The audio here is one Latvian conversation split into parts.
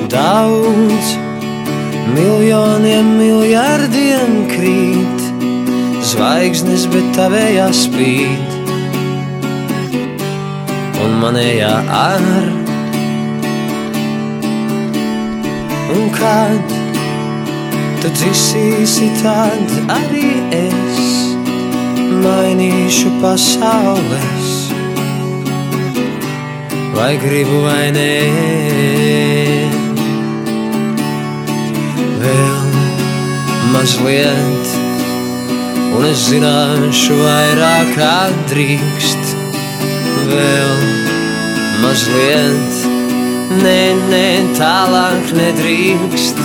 daudz, miljoniem, miljardiem krīt, zvaigznes, bet tavējā spīd, un manējā ar. Un kad tu dzisīsi, tad arī es mainīšu pasaules, vai gribu vai nē. Vēl mazliet, un es zināšu vairāk, kā drīkst. Vēl mazliet, nē, tālāk nedrīkst.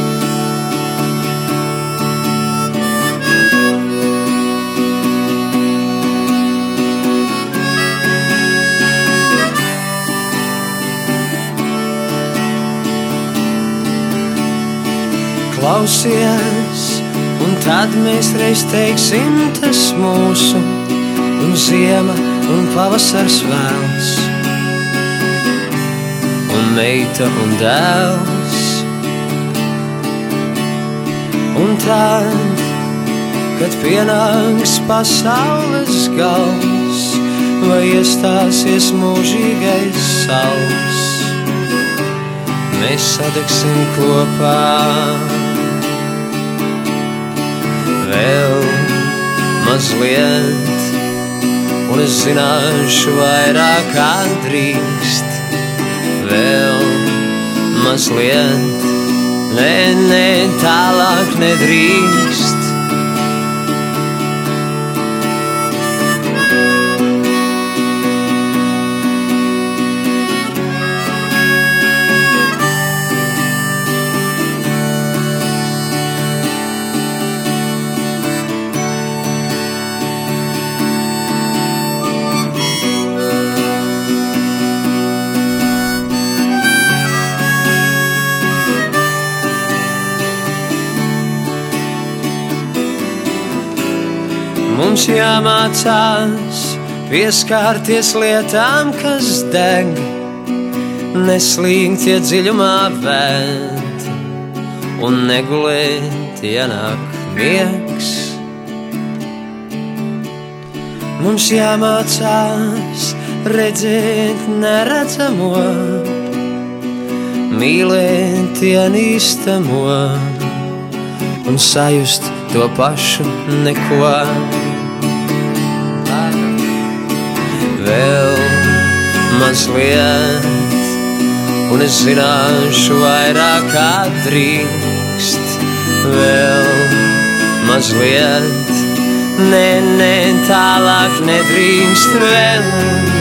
Klausies, un tad mēs reiz teiksim, tas mūsu, un ziema, un pavasars vēls, un meita, un dēls. Un tad, kad pienāks pasaules gals, vai iestāsies mūžīgais sauls, mēs sadegsim kopā. Vēl mazliet, un es zināšu vairāk, kā drīkst. Vēl mazliet, nē, tālāk nedrīkst. Mums jāmācās pieskārties lietām, kas deg, neslīgt, ja dziļumā vēd, un negulēt, ja nāk miegs. Mums jāmācās redzēt neredzamo, mīlēt ienīstamo, un sajust to pašu neko. Vēl mazliet, un es zināšu vairāk, kā drīkst. Vēl mazliet, nē, tālāk nedrīkst. Vēl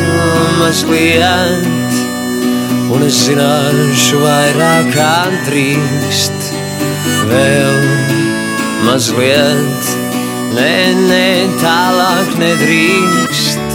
mazliet, un es zināšu vairāk, kā drīkst. Vēl mazliet, nē, tālāk nedrīkst.